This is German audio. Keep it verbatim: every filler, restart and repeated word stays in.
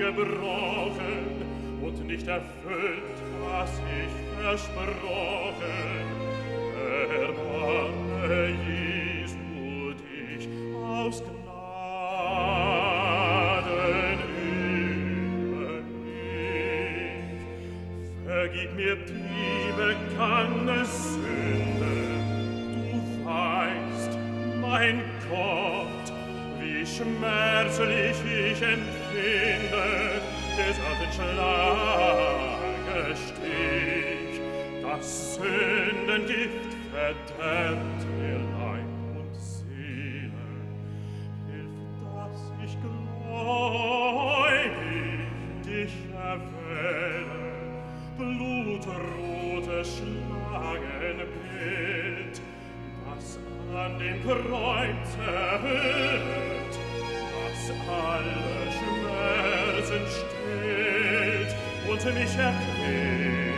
gebrochen und nicht erfüllt, was ich versprochen. Erbarme, Jesu, dich aus Gnaden über mich. Vergib mir die bekannte Sünde. Du weißt, mein Gott, wie schmerzlich ich empfinde des alten Schlagestich. Das Sündengift verderbt mir Leib und Seele. Hilf, dass ich gläubig dich erwähle, blutrotes Schlagenbild, das an dem Kreuz erhöht, das alle Schmerzen stillt und mich erquält.